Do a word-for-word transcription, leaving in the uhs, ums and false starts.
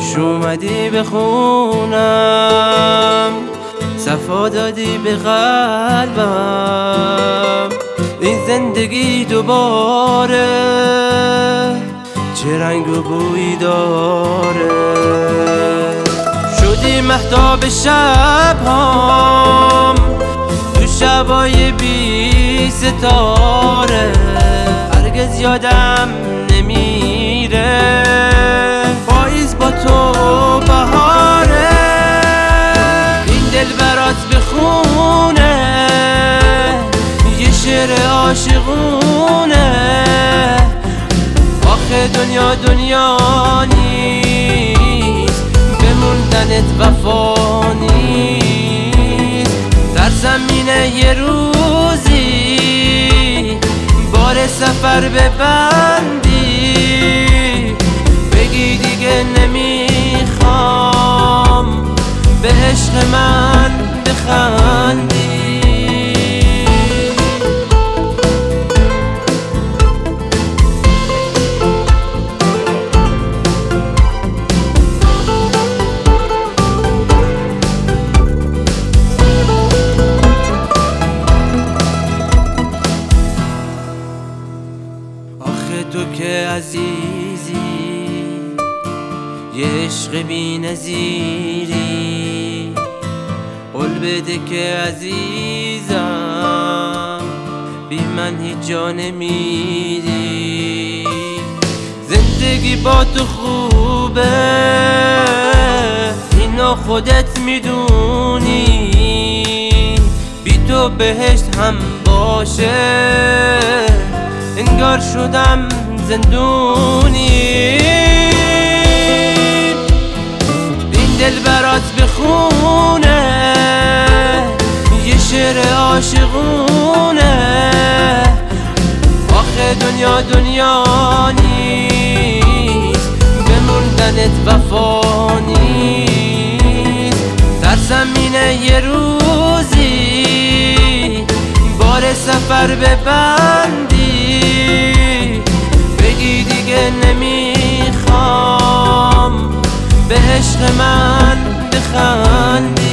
اومدی بخونم، صفا دادی به قلبم. این زندگی دوباره چه رنگ و بویی داره. شدی مهتاب شب‌هام تو شبای بی ستاره. هرگز یادم نمیره پاییز با تو بهاره. این دل برات بخونه یه شعر عاشقونه. آخه دنیا دنیا نیست، بموندنت وفا نیست. در زمینه یه روزی بار سفر ببندی، بگی دیگه نمیخوام به عشق من بخندی. تو که عزیزی یه عشق بی نظیری، قول بده که عزیزم بی من هیچ جا نمیری. زندگی با تو خوبه اینو خودت میدونی، بی تو بهشت هم باشه انگار شدم زندونی. این دل برات بخونه یه شعر عاشقونه. آخه دنیا دنیا نیست، بموندنت وفا نیست. در زمینه یه روزی بار سفر ببندی، بگی دیگه نمیخوام به عشق من بخندی.